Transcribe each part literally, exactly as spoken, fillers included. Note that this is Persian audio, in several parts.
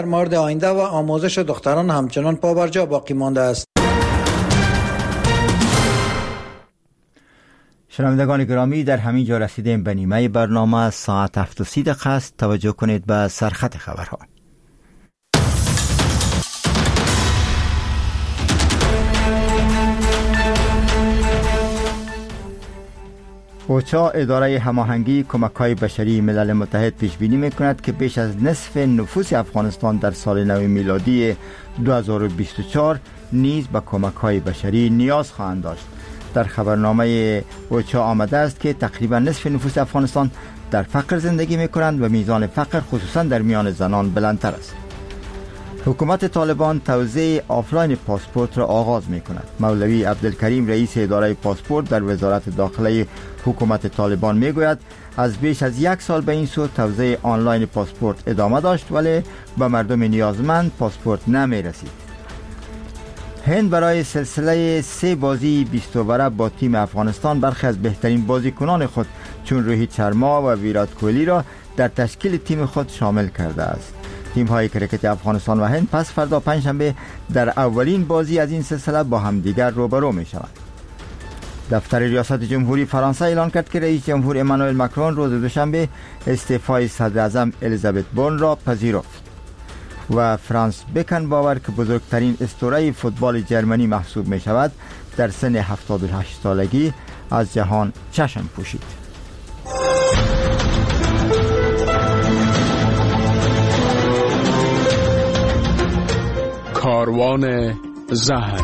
در مورد آینده و آموزش دختران همچنان پابرجا باقی مانده است. شنوندگان گرامی، در همین جا رسیدیم به نیمه برنامه. ساعت هفت و سی دقیقه است. توجه کنید به سرخط خبرها. اوچا، اداره هماهنگی کمک‌های بشری ملل متحد، پیش بینی می‌کند که بیش از نصف نفوس افغانستان در سال نو میلادی دو هزار و بیست و چهار نیز به کمک‌های بشری نیاز خواهند داشت. در خبرنامه اوچا آمده است که تقریبا نصف نفوس افغانستان در فقر زندگی می‌کنند و میزان فقر خصوصا در میان زنان بلندتر است. حکومت طالبان توزیع آفلاین پاسپورت را آغاز می‌کند. مولوی عبدالکریم، رئیس اداره پاسپورت در وزارت داخله حکومت طالبان میگوید از بیش از یک سال به این سو توزیع آنلاین پاسپورت ادامه داشت ولی به مردم نیازمند پاسپورت نمی رسید. هند برای سلسله سه بازی بیست اووره با تیم افغانستان برخی از بهترین بازیکنان خود چون روهیت شرما و ویرات کوهلی را در تشکیل تیم خود شامل کرده است. تیم های کرکت افغانستان و هند پس فردا پنجشنبه در اولین بازی از این سلسله با همدیگر روبرو می شوند. دفتر ریاست جمهوری فرانسه اعلان کرد که رئیس جمهور امانوئل ماکرون روز دوشنبه استعفای صدر اعظم الیزابت بورن را پذیرفت و فرانس بکن باور که بزرگترین اسطوره فوتبال جرمنی محسوب می شود در سن هفتاد و هشت سالگی از جهان چشم پوشید. کاروان زهر.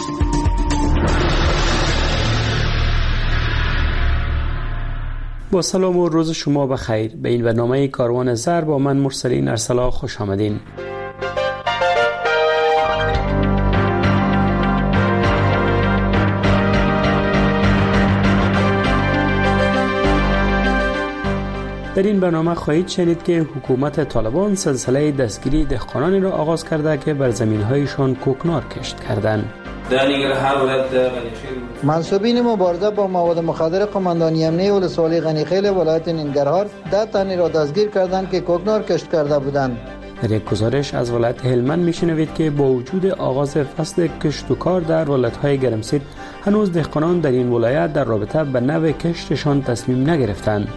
با سلام و روز شما بخیر. به این برنامه کاروان زهر با من مرسلین ارسلا خوش آمدین. در این برنامه خواهید شنید که حکومت طالبان سلسله دستگیری دهقانانی را آغاز کرده که بر زمین‌هایشان کوکنار کشت کردند. منصوبین مبارزه با مواد مخدر قماندانی امنیه ولسوالی غنیخیل ولایت ننگرهار ده تنی را دستگیر کردند که کوکنار کشت کرده بودند. در یک گزارش از ولایت هلمند میشنوید که با وجود آغاز فصل کشت و کار در ولایت‌های گرمسیر هنوز دهقانان در این ولایت در رابطه به نوع کشتشان تصمیم نگرفتند.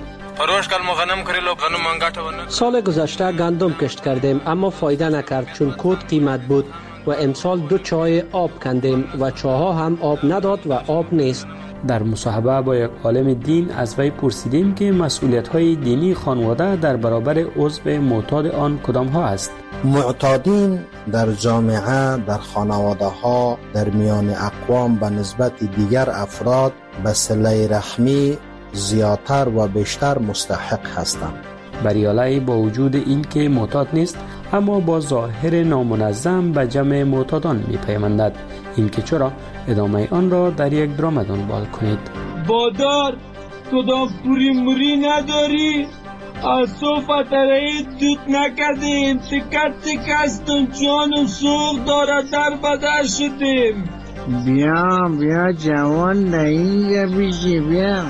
سال گذشته گندم کشت کردیم اما فایده نکرد چون کود قیمت بود و امسال دو چای آب کندیم و چاها هم آب نداد و آب نیست. در مصاحبه با یک عالم دین از وی پرسیدیم که مسئولیت‌های دینی خانواده در برابر عضو معتاد آن کدام ها است؟ معتادین در جامعه، در خانواده ها، در میان اقوام به نسبت دیگر افراد به صله رحمی زیادتر و بیشتر مستحق هستند. بریالای با وجود این که معتاد نیست اما با ظاهر نامنظم به جمع معتادان می پیوندد. این که چرا؟ ادامه آن را در یک درام دنبال کنید. بادار کدام پوری موری نداری؟ از صوفت رایی دوت نکردیم تکت تکستم جانم سوق داره در بدر شدیم. بیا بیا جوان نهینجا بیشی بیا.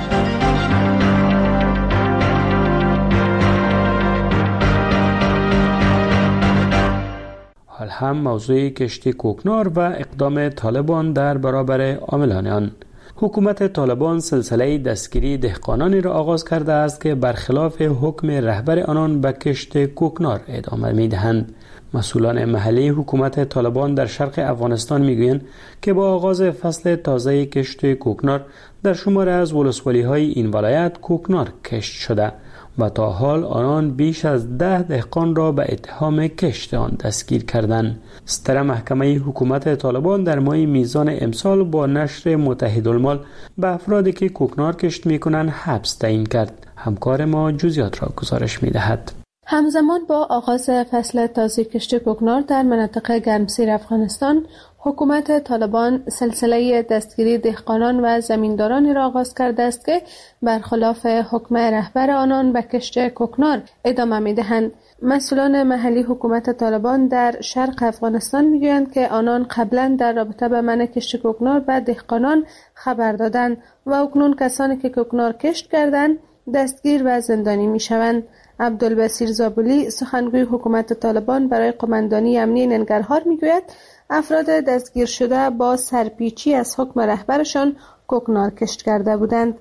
حال هم موضوع کشتی کوکنار و اقدام طالبان در برابر عاملان آن. حکومت طالبان سلسله دستگیری دهقانانی را آغاز کرده است که برخلاف حکم رهبر آنان به کشت کوکنار ادامه می‌دهند. مسئولان محلی حکومت طالبان در شرق افغانستان میگویند که با آغاز فصل تازه کشت کوکنار در شمار از ولسوالی‌های این ولایت کوکنار کشت شده و تا حال آنان بیش از ده دهقان را به اتهام کشت آن دستگیر کردند. ستر محکمه حکومت طالبان در ماه میزان امسال با نشر متحدالمال به افرادی که کوکنار کشت میکنند حبس تعیین کرد. همکار ما جزئیات را گزارش میدهد. همزمان با آغاز فصل تازه کشت کوکنار در مناطق گرمسیر افغانستان، حکومت طالبان سلسله دستگیری دهقانان و زمیندارانی را آغاز کرده است که برخلاف حکم رهبر آنان به کشت کوکنار ادامه می‌دهند. مسئولان محلی حکومت طالبان در شرق افغانستان میگویند که آنان قبلا در رابطه به منع کشت کوکنار به دهقانان خبر دادند و اکنون کسانی که کوکنار کشت کردند دستگیر و زندانی میشوند. عبدالبصیر زابلی سخنگوی حکومت طالبان برای قماندانی امنی ننگرهار میگوید افراد دستگیر شده با سرپیچی از حکم رهبرشان کوکنار کشت کرده بودند.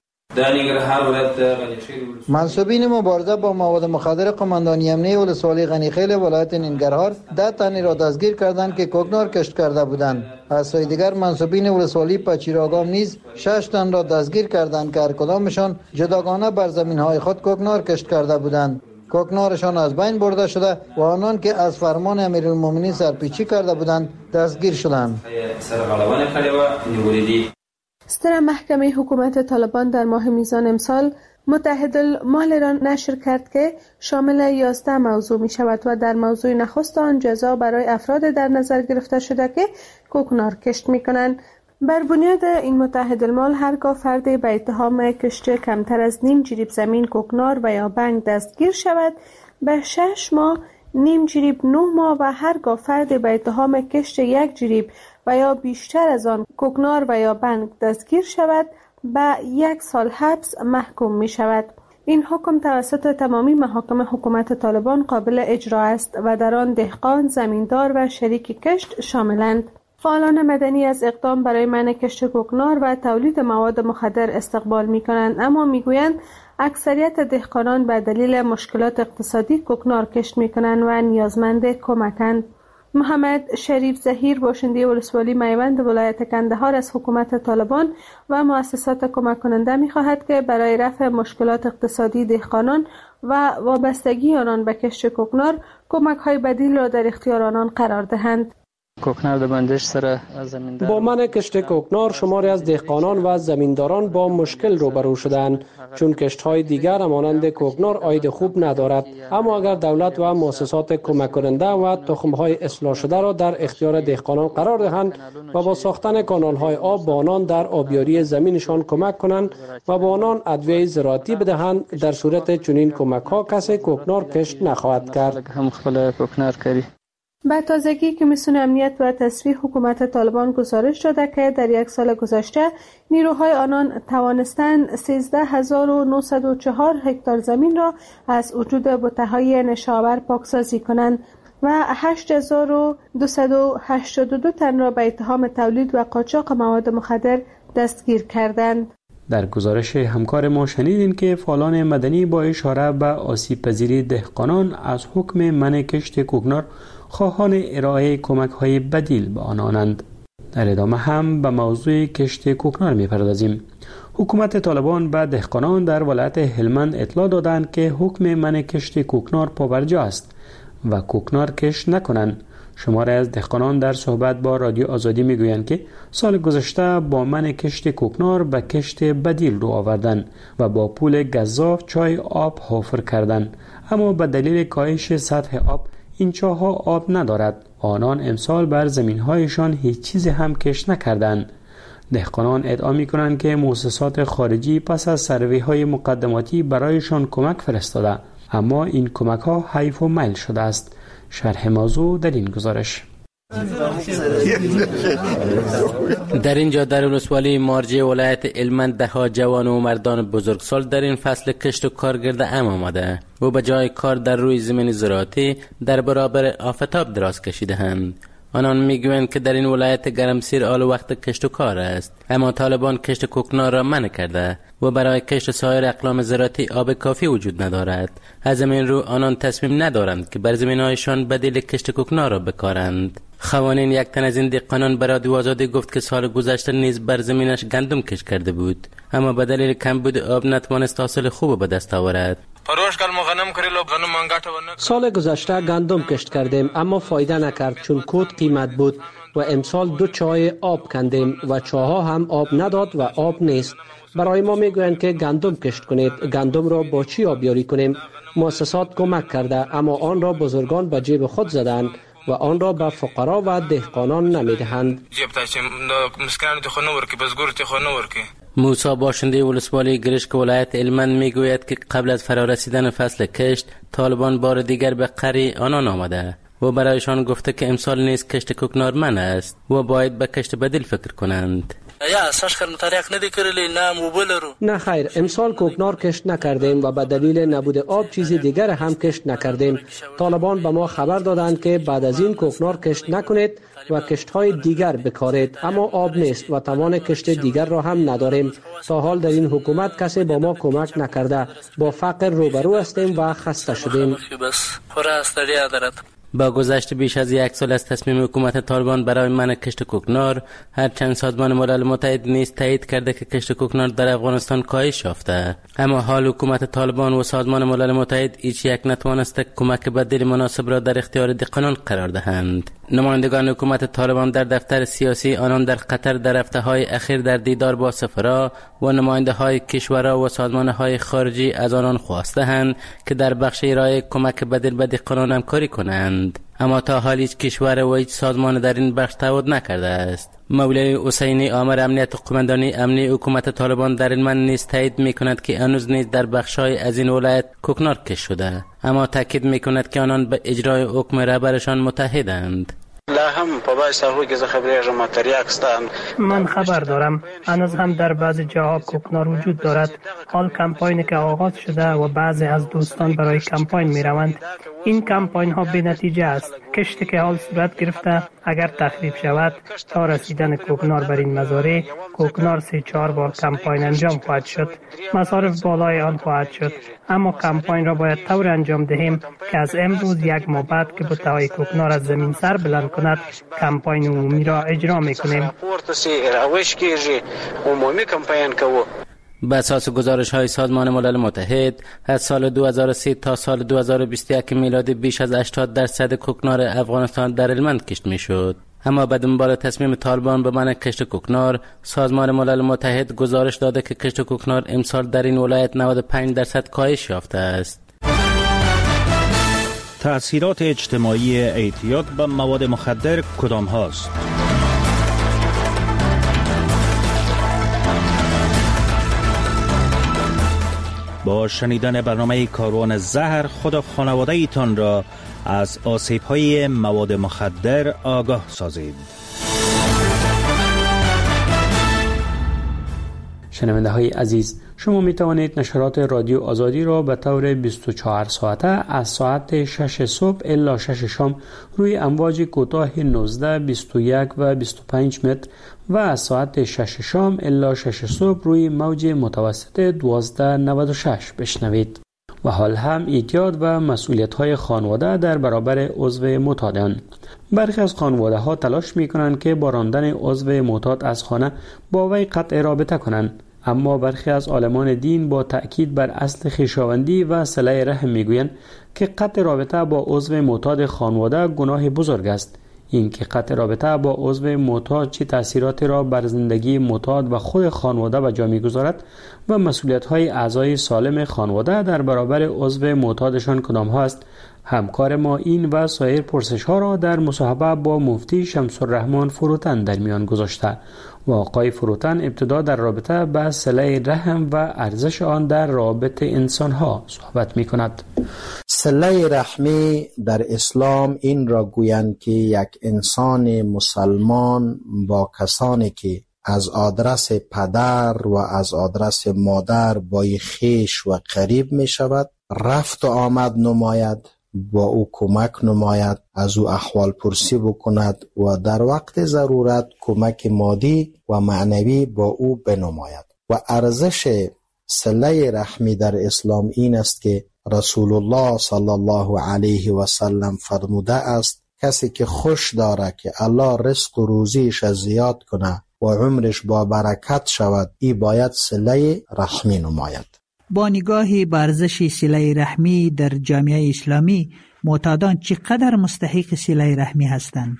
منصوبین مبارزه با مواد مخدر قماندانی امنی ولسوالی غنیخیل ولایت ننگرهار ده تنی را دستگیر کردند که کوکنار کشت کرده بودند. از سوی دیگر منصوبین ولسوالی پچیراگام نیز شش تن را دستگیر کردند که هر کدامشان جداگانه بر زمین‌های خود کوکنار کشت کرده بودند. کوکنارشان از بین برده شده و آنان که از فرمان امیرالمومنین سرپیچی کرده بودند دستگیر شدند. ستر محکمه حکومت طالبان در ماه میزان امسال متحدالمال را نشر کرد که شامل یازده موضوع می شود و در موضوع نخست آن جزا برای افراد در نظر گرفته شده که کوکنار کشت می کنند. بر بنیاد این متحدالمال هرگاه فردی به اتهام کشت کمتر از نیم جریب زمین کوکنار و یا بنگ دستگیر شود به شش ماه، نیم جریب نه ماه و هرگاه فردی به اتهام کشت یک جریب و یا بیشتر از آن کوکنار و یا بنگ دستگیر شود به یک سال حبس محکوم می شود. این حکم توسط تمامی محاکم حکومت طالبان قابل اجرا است و در آن دهقان، زمیندار و شریک کشت شاملند. فعالان مدنی از اقدام برای منع کشت کوکنار و تولید مواد مخدر استقبال می کنند، اما می گویند اکثریت دهقانان به دلیل مشکلات اقتصادی کوکنار کشت می کنند و نیازمند کمکند. محمد شریف ظهیر باشنده ولسوالی میوند ولایت قندهار از حکومت طالبان و مؤسسات کمک کننده می خواهد که برای رفع مشکلات اقتصادی دهقانان و وابستگی آنان به کشت کوکنار کمک های بدیل را در اختیار آنان قرار دهند. کوکنار بندش سره زمیندار با منع کشت کوکنار شماری از دهقانان و زمینداران با مشکل روبرو شدند، چون کشت‌های دیگر مانند کوکنار عاید خوب ندارد. اما اگر دولت و مؤسسات کمک کننده و تخم‌های اصلاح شده را در اختیار دهقانان قرار دهند و با ساختن کانال‌های آب با آنان در آبیاری زمینشان کمک کنند و با آنان ادویه زراعتی بدهند، در صورت چنین کمک‌ها کسی کوکنار کشت نخواهد کرد. هم خپل کوکنار کری. به تازگی کمیسیون امنیت و تصفیه حکومت طالبان گزارش داده که در یک سال گذشته نیروهای آنان توانستند سیزده هزار و نهصد و چهار هکتار زمین را از وجود بوته‌های نشاور پاکسازی کنند و هشت هزار و دویست و هشتاد و دو تن را به اتهام تولید و قاچاق مواد مخدر دستگیر کردند. در گزارش همکار ما شنیدیم که فعالان مدنی با اشاره به آسیب پذیری دهقانان از حکم منع کشت کوکنار خواهان ارائه کمک های بدیل به آنانند. در ادامه هم به موضوع کشت کوکنار می‌پردازیم. حکومت طالبان به دهقانان در ولایت هلمند اطلاع دادند که حکم منع کشت کوکنار پابرجا است و کوکنار کشت نکنند. شماره از دهقانان در صحبت با رادیو آزادی میگویند که سال گذشته با منع کشت کوکنار به کشت بدیل رو آوردند و با پول گزاف چای آب حفر کردند، اما به دلیل کاهش سطح آب این چاه‌ها آب ندارد. آنان امسال بر زمین‌هایشان هیچ چیزی هم کشت نکردند. دهقانان ادعا می‌کنند که مؤسسات خارجی پس از سروی‌های مقدماتی برایشان کمک فرستاده، اما این کمک‌ها حیف و میل شده است. شرح موضوع در این گزارش. در اینجا در ولسوالی مارجه ولایت هلمند ده ها جوان و مردان بزرگسال در این فصل کشت و کار گرد ام آمده و به جای کار در روی زمین زراعتی در برابر آفتاب دراز کشیده‌اند. آنان میگویند که در این ولایت گرمسیر آل وقت کشت و کار است، اما طالبان کشت کوکنار را منع کرده و برای کشت سایر اقلام زراعتی آب کافی وجود ندارد. از زمین رو آنان تصمیم ندارند که بر زمین‌هایشان بدیل کشت کوکنار را بکارند. خوانین یک تن از این دهقانان به رادیو آزادی گفت که سال گذشته نیز بر زمینش گندم کشت کرده بود، اما به دلیل کمبود آب نتوانست حاصل خوب به دست آورد. سال گذشته گندم کشت کردیم اما فایده نکرد، چون کود قیمت بود و امسال دو چای آب کندیم و چاها هم آب نداد و آب نیست. برای ما میگویند که گندم کشت کنید. گندم را با چی آبیاری کنیم؟ مؤسسات کمک کرده اما آن را بزرگان به جیب خود زدند و آن را به فقرا و دهقانان نمیدهند. موسی باشنده ولسوالی گرشک ولایت هلمند میگوید که قبل از فرارسیدن فصل کشت طالبان بار دیگر به قری آنان آمده و برایشان گفته که امسال نیز کشت کوکنار منع است و باید به کشت بدیل فکر کنند. یا اساس کردن طریق ندی کردلی نه موبایل رو نه خیر، امسال کوکنار کشت نکردیم و به دلیل نبود آب چیزی دیگر هم کشت نکردیم. طالبان به ما خبر دادند که بعد از این کوکنار کشت نکنید و کشت‌های دیگر بکارید، اما آب نیست و توان کشت دیگر را هم نداریم. تا حال در این حکومت کسی با ما کمک نکرده. با فقر روبرو هستیم و خسته شدیم. با گذشت بیش از یک سال از تصمیم حکومت طالبان برای منع کشت کوکنار، هرچند سازمان ملل متحد نیز تایید کرده که کشت کوکنار در افغانستان کاهش یافته، اما حال حکومت طالبان و سازمان ملل متحد هیچ یک نتوانسته کمک بدیل مناسب را در اختیار دهقانان قرار دهند. نمایندگان حکومت طالبان در دفتر سیاسی آنان در قطر در هفته‌های اخیر در دیدار با سفرا و نماینده‌های کشورها و سازمان‌های خارجی از آنان خواسته‌اند که در بخش ارائه کمک بدیل به دهقانان همکاری کنند، اما تا حال هیچ کشور و هیچ سازمان در این بخش تعهد نکرده است. مولوی حسینی آمر امنیت و قماندانی امنی حکومت طالبان در هلمند نیز تایید می‌کند که هنوز نیز در بخش‌های از این ولایت کوکنار کشت شده، اما تاکید می‌کند که آنان به اجرای حکم رهبرشان متحدند. من خبر دارم هنوز هم در بعضی جاها کوکنار وجود دارد. حال کمپاینی که آغاز شده و بعضی از دوستان برای کمپاین می روند. این کمپاین ها بی نتیجه است. کشتی که حال صورت گرفته اگر تخریب شود تا رسیدن کوکنار بر این مزارع، کوکنار سه چهار بار کمپاین انجام خواهد شد. مصارف بالای آن خواهد شد، اما کمپاین را باید طور انجام دهیم که از امروز یک ماه بعد که بوته‌های کوکنار از زمین سر بلند کند، کمپاین عمومی را اجرا میکنیم. به اساس گزارش های سازمان ملل متحد، از سال دو هزار و سه تا سال دو هزار و بیست و یک میلادی بیش از هشتاد درصد کوکنار افغانستان در هلمند کشت میشد. اما به دنبال تصمیم طالبان به منع کشت کوکنار، سازمان ملل متحد گزارش داده که کشت کوکنار امسال در این ولایت نود و پنج درصد کاهش یافته است. تأثیرات اجتماعی اعتیاد به مواد مخدر کدام هاست؟ با شنیدن برنامه کاروان زهر خود و خانواده ایتان را از آسیب‌های مواد مخدر آگاه سازید. شنونده های عزیز، شما می توانید نشرات رادیو آزادی را به طور بیست و چهار ساعته از ساعت شش صبح الی شش شام روی امواج کوتاه نوزده، بیست و یک و بیست و پنج متر و از ساعت شش شام الی شش صبح روی موج متوسط دوازده نود و شش بشنوید. و حال هم اعتیاد و مسئولیت‌های خانواده در برابر عضو معتادان. برخی از خانواده ها تلاش می کنند که با راندن عضو معتاد از خانه با وی قطع رابطه کنند، اما برخی از عالمان دین با تأکید بر اصل خویشاوندی و صله رحم میگویند که قطع رابطه با عضو معتاد خانواده گناه بزرگ است. این که قطع رابطه با عضو معتاد چه تأثیراتی را بر زندگی معتاد و خود خانواده به جا می‌گذارد و مسئولیت‌های اعضای سالم خانواده در برابر عضو معتادشان کدام ها است، همکار ما این و سایر پرسش‌ها را در مصاحبه با مفتی شمس الرحمن فروتن در میان گذاشته و آقای فروتن ابتدا در رابطه با صله رحم و ارزش آن در رابطه انسان‌ها صحبت می‌کند. صله رحمی در اسلام این را گویند که یک انسان مسلمان با کسانی که از آدرس پدر و از آدرس مادر با خویش و قریب می شود رفت و آمد نماید، با او کمک نماید، از او احوال پرسی بکند و در وقت ضرورت کمک مادی و معنوی با او بنماید. و ارزش صله رحمی در اسلام این است که رسول الله صلی الله علیه و سلم فرموده است کسی که خوش داره که الله رزق و روزیش زیاد کنه و عمرش با برکت شود، ای باید صله رحمی نماید. با نگاه به ارزش صله رحمی در جامعه اسلامی، معتادان چقدر مستحق صله رحمی هستند؟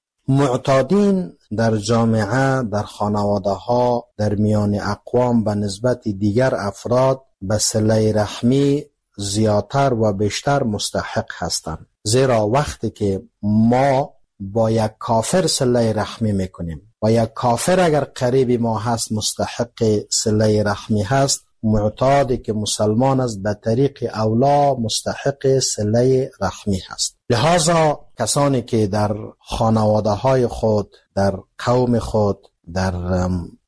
معتادین در جامعه، در خانواده ها، در میان اقوام به نسبت دیگر افراد به صله رحمی زیادتر و بیشتر مستحق هستند، زیرا وقتی که ما با یک کافر صله رحمی میکنیم و یک کافر اگر قریب ما هست مستحق صله رحمی هست، معتادی که مسلمان است به طریق اولا مستحق صله رحمی هست. لذا کسانی که در خانواده های خود، در قوم خود، در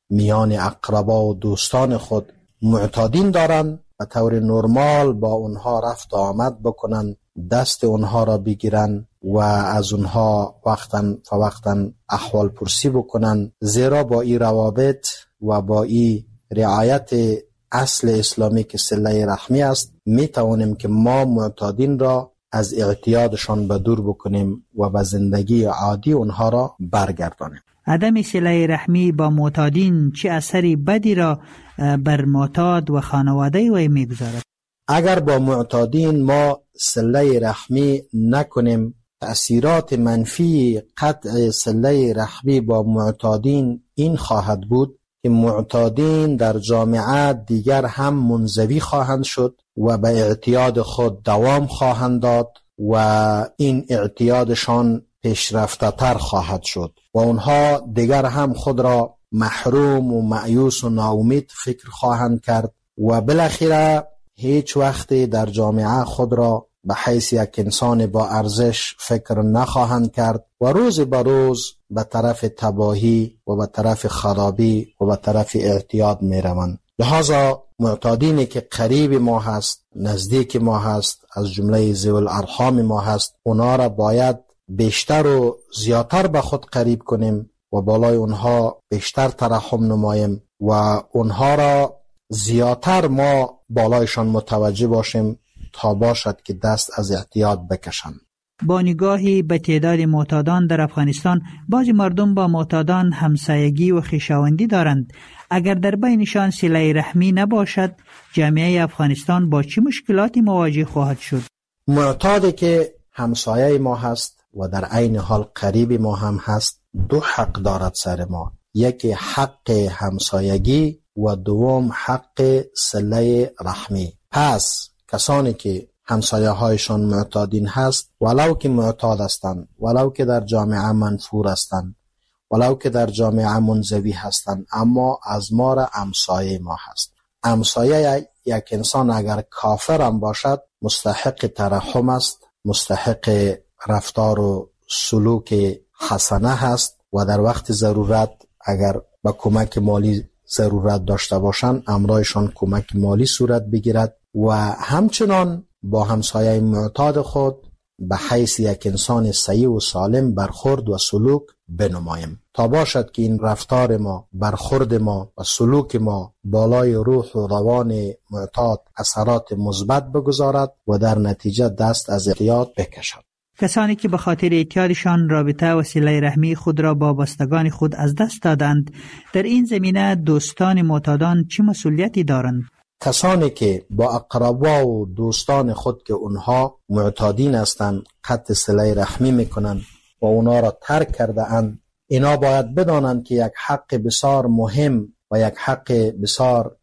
میان اقربا و دوستان خود معتادین دارند و طور نرمال با اونها رفت و آمد بکنن، دست اونها را بگیرن و از اونها وقتاً فوقتاً احوال پرسی بکنن، زیرا با این روابط و با این رعایت اصل اسلامی که صله رحمی است می توانیم که ما معتادین را از اعتیادشان به دور بکنیم و به زندگی عادی اونها را برگردانیم. عدم صله رحمی با معتادین چه اثری بدی را بر معتاد و خانواده وی میگذارد؟ اگر با معتادین ما صله رحمی نکنیم، تأثیرات منفی قطع صله رحمی با معتادین این خواهد بود که معتادین در جامعه دیگر هم منزوی خواهند شد و به اعتیاد خود دوام خواهند داد و این اعتیادشان پیشرفته تر خواهد شد و اونها دیگر هم خود را محروم و مایوس و ناامید فکر خواهند کرد و بالاخره هیچ وقت در جامعه خود را به حیث یک انسان با ارزش فکر نخواهند کرد و روز به روز به طرف تباهی و به طرف خرابی و به طرف اعتیاد می روند. لحاظا معتادینی که قریب ما هست، نزدیک ما هست، از جمله ذوی الارحام ما هست، اونا را باید بیشتر و زیادتر به خود قریب کنیم و بالای اونها بیشتر ترحم نماییم و اونها را زیادتر ما بالایشان متوجه باشیم تا باشد که دست از اعتیاد بکشند. با نگاهی به تعداد معتادان در افغانستان، بعضی مردم با معتادان همسایگی و خویشاوندی دارند. اگر در بینشان صله رحمی نباشد، جامعه افغانستان با چه مشکلاتی مواجه خواهد شد؟ معتادی که همسایه ما هست و در عین حال قریب ما هم هست، دو حق دارد سر ما. یکی حق همسایگی و دوم حق صله رحمی. پس کسانی که همسایه هایشان معتادین هست، ولو که معتاد هستند، ولو که در جامعه منفور هستند، ولو که در جامعه منزوی هستند، اما از ما را همسایه ما هست. همسایه یک انسان اگر کافر هم باشد مستحق ترحم است، مستحق رفتار و سلوک حسنه هست و در وقت ضرورت اگر با کمک مالی ضرورت داشته باشند امرایشان کمک مالی صورت بگیرد و همچنان با همسایه معتاد خود به حیث یک انسان صحیح و سالم برخورد و سلوک بنماییم تا باشد که این رفتار ما، برخورد ما و سلوک ما بالای روح و روان معتاد اثرات مثبت بگذارد و در نتیجه دست از اعتیاد بکشد. کسانی که به خاطر اعتیادشان رابطه و صله رحمی خود را با بستگان خود از دست دادند، در این زمینه دوستان معتادان چه مسئولیتی دارند؟ کسانی که با اقربا و دوستان خود که اونها معتادین هستند قطع صله رحمی میکنند و اونا را ترک کرده اند، اینا باید بدانند که یک حق بسیار مهم و یک حق بسیار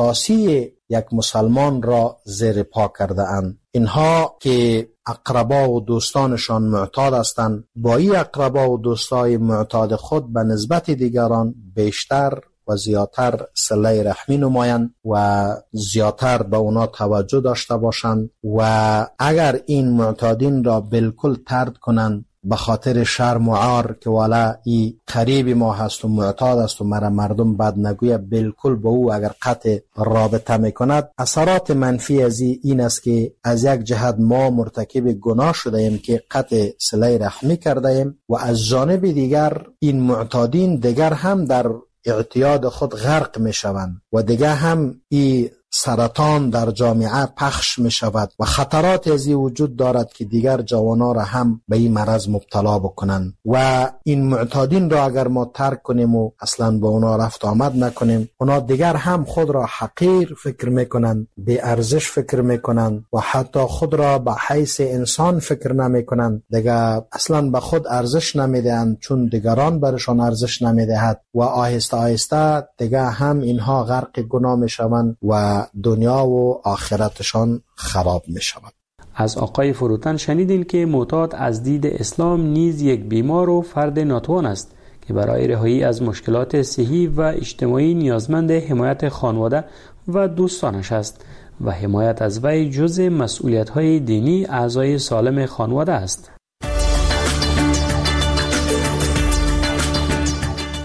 اساسی یک مسلمان را زیر پا کرده اند. اینها که اقربا و دوستانشان معتاد هستند، با این اقربا و دوستای معتاد خود به نسبت دیگران بیشتر و زیادتر صله رحمی نمایند و زیادتر به اونا توجه داشته باشند و اگر این معتادین را بالکل طرد کنند به خاطر شرم و عار که والا ای قریب ما هست و معتاد است و مرا مردم بد نگویه، بالکل با او اگر قطع رابطه میکند، اثرات منفی از این است که از یک جهت ما مرتکب گناه شده ایم که قطع صله رحمی کرده ایم و از جانب دیگر این معتادین دیگر هم در اعتیاد خود غرق می شوند و دیگه هم این سرطان در جامعه پخش می شود و خطرات از این وجود دارد که دیگر جوانا را هم به این مرض مبتلا بکنند و این معتادین را اگر ما ترک کنیم و اصلا با اونا رفت آمد نکنیم، اونا دیگر هم خود را حقیر فکر می کنند، بی ارزش فکر می کنند و حتی خود را به حیث انسان فکر نمی کنند، دیگر اصلا به خود ارزش نمی دهند چون دیگران برشان ارزش نمی دهد و آهسته آهسته دیگر هم اینها غرق گناه می شوند و دنیا و آخرتشان خراب می شود. از آقای فروتن شنیدین که معتاد از دید اسلام نیز یک بیمار و فرد ناتوان است که برای رهایی از مشکلات صحی و اجتماعی نیازمند حمایت خانواده و دوستانش است و حمایت از وی جزء مسئولیت‌های دینی اعضای سالم خانواده است.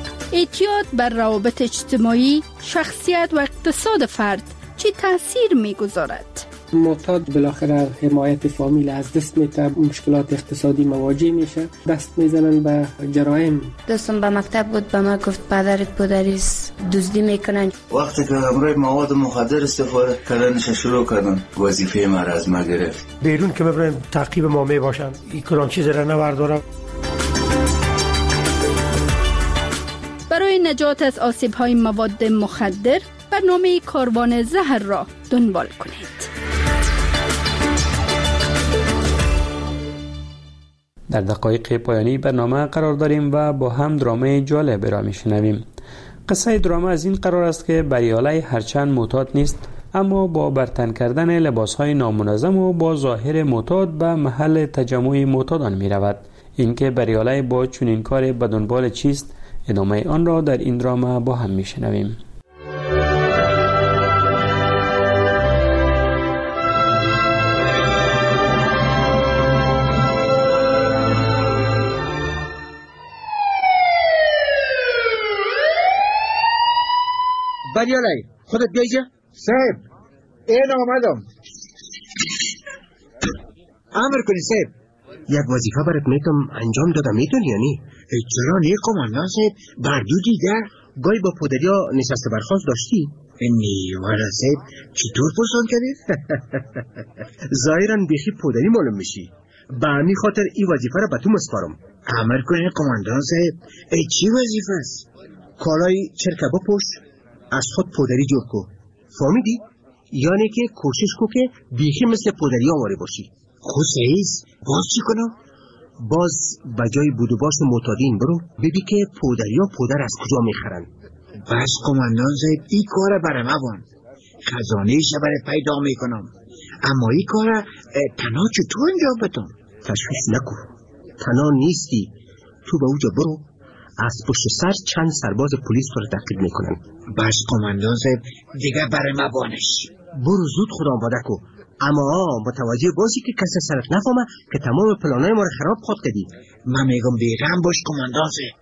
اعتیاد بر روابط اجتماعی، شخصیت و اقتصاد فرد چه تاثیر می‌گذارد؟ معتاد بالاخره حمایت فامیل از دست میده، مشکلات اقتصادی مواجه میشه، دست میزنن به جرایم. دوستم به مکتب بود، به ما گفت پدرت پدریست دزدی میکنن. وقتی که امروی مواد مخدر استفاده کردنش شروع کردن، وظیفه ما را از ما گرفت. بیرون که ببرن تعقیب ما میباشن، این کدام چیز را نوردارم. برای نجات از آسیب‌های مواد مخدر برنامه کاروان زهر را دنبال کنید. در دقایق پایانی برنامه قرار داریم و با هم درامه جالب را میشنویم. قصه درامه از این قرار است که بریالی هرچند معتاد نیست، اما با برتن کردن لباسهای نامنظم و با ظاهر معتاد به محل تجمع معتادان می رود. اینکه بریالی با چنین کار به دنبال چیست، ادامه آن را در این درامه با هم میشنویم. بریالی خودت بیایجا؟ صاحب این آمدم. امر کنی صاحب. یک وظیفه برات میتونم انجام دادم، میتونی یا نی؟ چرا نی قماندان صاحب؟ بردو دیگه گاهی با پدریا نشسته برخواست داشتی؟ نی وارا صاحب چطور پرسان کردی؟ ظاهرا بیخی پدری معلوم میشی. به همین خاطر این وظیفه را به تو مسپارم. امر کنی قماندان صاحب. ای چی وظیفه است؟ کالای چرکه بپوش، از خود پدری جور کو. فهمیدی؟ یعنی که کوشش کو که بیخی مثل پدری آواره باشی. خود سعیز باز چی کنم؟ باز بجای بودوباش معتادین برو ببی که پدری ها پدر از کجا میخرن. بس قماندان صاحب این کار برای موان خزانه شه برای پیدا میکنم، اما این کار تنها چطور انجام بدم؟ تشویش نکو، تنها نیستی. تو به اوجا برو، از پشت سر چند سرباز پلیس رو تعقیب میکنن. بس قماندان صاحب دیگه برای ما بانش. برو زود خدا آماده کو، اما متوجه باشی که کسی سرت نفهمه که تمام پلانای ما رو خراب خود کردی. من میگم بیغم باش قماندان صاحب.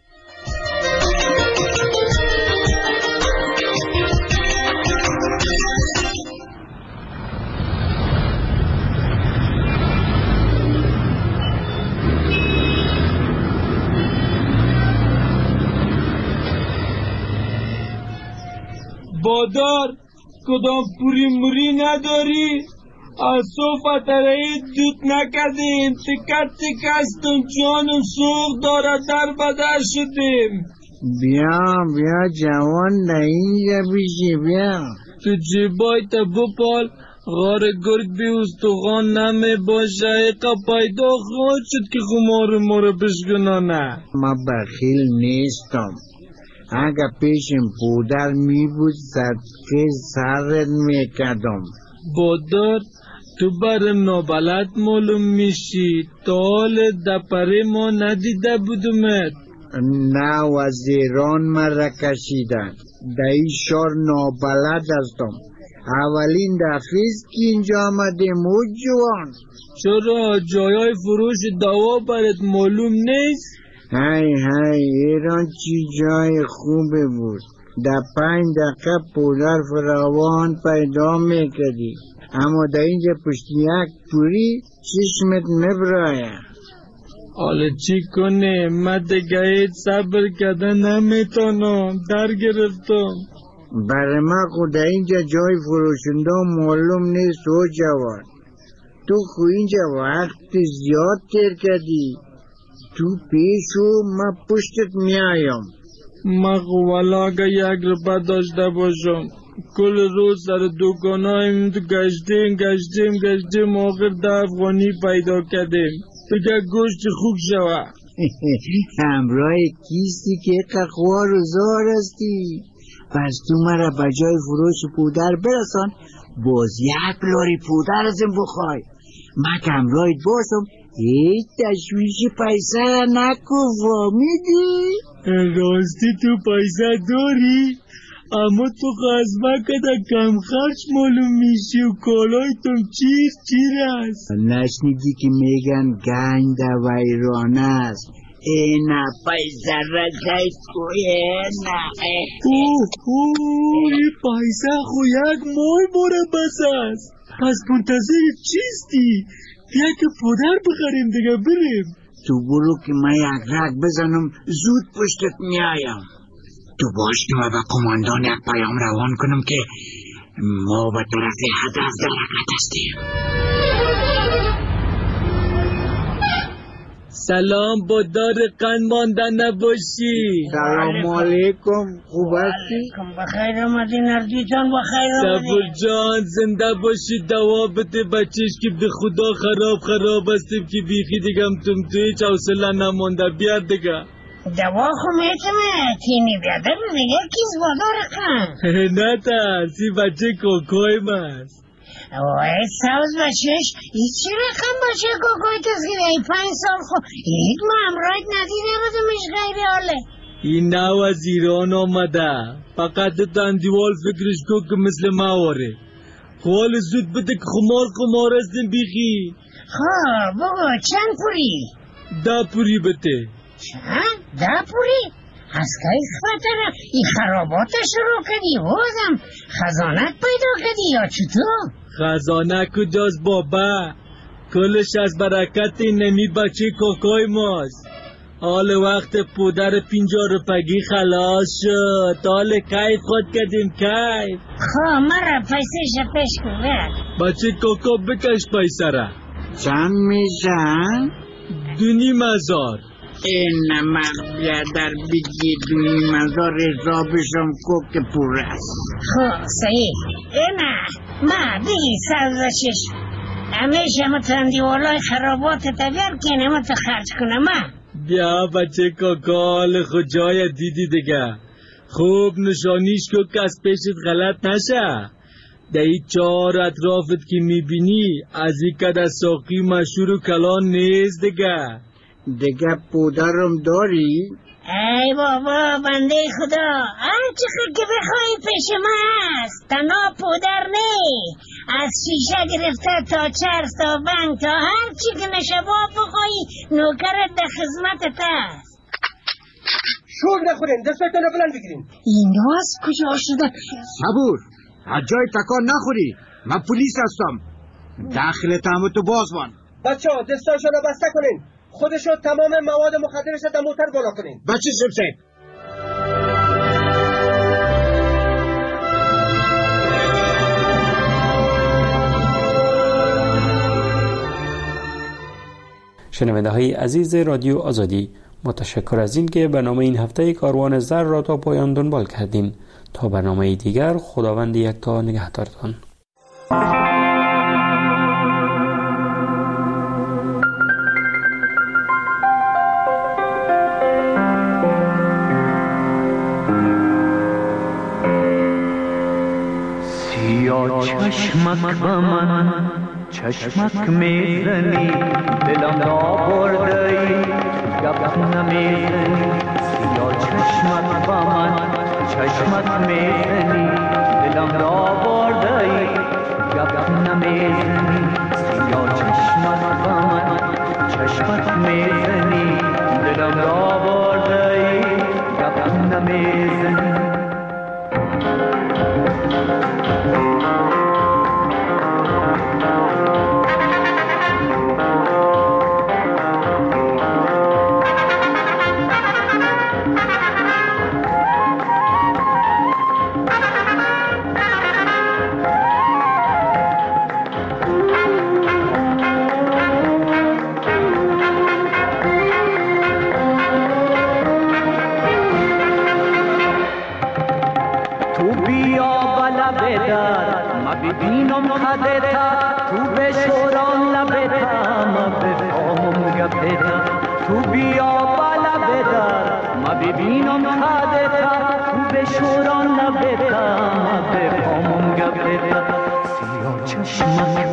بادار کدام پوری موری نداری؟ از صوفت رایی دود نکردیم، تکت تکستم جانم سوخ داره در بدر شدیم. بیا بیا جوان اینجا بیشی بیا. تو جیبای تا بپال غار گرگ بی استخوان نمی باشه. ایقا پیدا خواهد شد که خمار ما رو بشکنانه. ما بخیل نیستم. اگه پیشم پودر می بود صدقه سرت می کدم. بادار تو برم نابلد معلوم میشی، تا حال دپره ما ندیده بودمت. نه وزیران مرا کشیدن، دایی شار نابلد هستم. اولین دفعیست که اینجا آمدیم او جوان. چرا جایای فروش دوا برات معلوم نیست؟ های های ایران چی جای خوبه بود. در پنج دقیقه پودر فراوان پیدا میکردی، اما در اینجا پشت یک پوری چشمت مبرایه. حالا چی کنه؟ من دیگه هیچ صبر کردن نمیتونم، در گرفتم. برای من خود در اینجا جای فروشنده معلوم نیست و جوان. تو خو اینجا وقت زیاد تیر کردی. تو پیشو من پشتت میایم. من خو والا اگه یک روپه داشته باشم کل روز سر دوکانایم گشتیم گشتیم گشتیم آخر ده افغانی پیدا کردیم. دیگه گوشت خوب شوه. همراه کیستی که قخوار و زار هستی. پس تو مرا بجای فروش پودر برسان، باز یک لاری پودر ازم بخوای. من که همراهت باشم هیچ تشویش پیسه نکو. فهمیدی؟ راستی تو پیسه داری؟ اما تو خزمه کده کم خرچ معلوم میشی و کالای تم چیر چیر است. نشنیدی که میگن گنج در ویرانه است، اینا پیسه را جای توی اینا اوه اوه این پیسه خو یک مای باره بس است. پس منتظر چیستی؟ بیا که پدر بخریم دیگه بریم. تو برو که من یک رگ بزنم زود پشتت میایم. تو باش که من به کماندان یک پیام روان کنم که ما به طرف هدف در حرکت هستیم. سلام با دار قند مانده نباشی. سلام علیکم، خوب هستی؟ بخیر آمدی نردی جان، بخیر آمدی. صبر جان زنده باشی، دوا بده بچهش که به خدا خراب خراب هستیم که بیخی دیگم تم توی هیچ حوصله نمانده. بیار دیگه دوا خو میتونه تینی بیادر دیگه کیز بادار قند. نه ترسی بچه کوکوی ماست. وای سوز بچهش ای چی رقم بچه کوکوی تسگیره؟ ای پنج سال خو هیچ ما امرایت ندیده بودمش غیری حاله. این نو از ایران آمده، فقط تندیوال فکرش کو که مثل ما واره. خوال زود بده که خمار خمار هستیم بیخی. خواه بگو چند پوری؟ ده پوری بده. چند؟ ده پوری؟ از که خطره ای خرابات شروع کردی بازم خزانت پیدا کردی یا چطور؟ خزانه کجاست بابا؟ کلش از برکت نمی بچه کوکوی ماست. حال وقت پودر پینجا روپگی خلاص شد. حال کیف خود کردیم کیف. خواه مرا پیسه شپش کنه بچه کوکو بکش پیسه را. چند میشن؟ دونی مزار. این من بیادر بگی دونی مزار حسابشم کو که پور است. خواه صحیح اینا ما بگی سوزشش همیشه متندی والای خرابات تبیر که نمت خرج کنم ما. بیا بچه کاکال خود جای دیدی دیگه. خوب نشانیش که کس پیشت غلط نشه. در این چهار اطرافت که میبینی از این کده ساقی مشهور و کلان نیست دیگه. دیگه پودرم داری؟ ای بابا بنده خدا هر چقدر که بخوایی پیش ما هست. تنها پودر نی، از شیشه گرفته تا چرس تا بنگ تا هر چی که نشباب بخوایی نوکرت در خدمتت هست. شور نخورین، دستتون رو بلند بگیرین. این راز کجا شده؟ صبور، از جای تکان نخوری. من پلیس هستم. داخل تهمتو باز بان. بچه ها دستاشو رو بسته کنین. خودشو تمام مواد مخدرش در موتر بالا کنین. بچه سبسه شنونده های عزیز رادیو آزادی، متشکر از این که برنامه این هفته کاروان زر را تا پایان دنبال کردین. تا برنامه دیگر خداوند یکتا نگهدارتان. چشمک با من چشمک میزنی دلم را بردهی گپ نمیزنی. سیاه چشمک با من چشمک میزنی دلم را بردهی گپ نمیزنی. سیاه چشمک با من چشمک میزنی دلم را بردهی گپ نمیزنی. ببینم خدتا تو به شوران لبتا ما بفهمم گپتا. تو بیا بالا بدار ما ببینم خدتا تو به شوران لبتا ما بفهمم گپتا. سیاه چشمک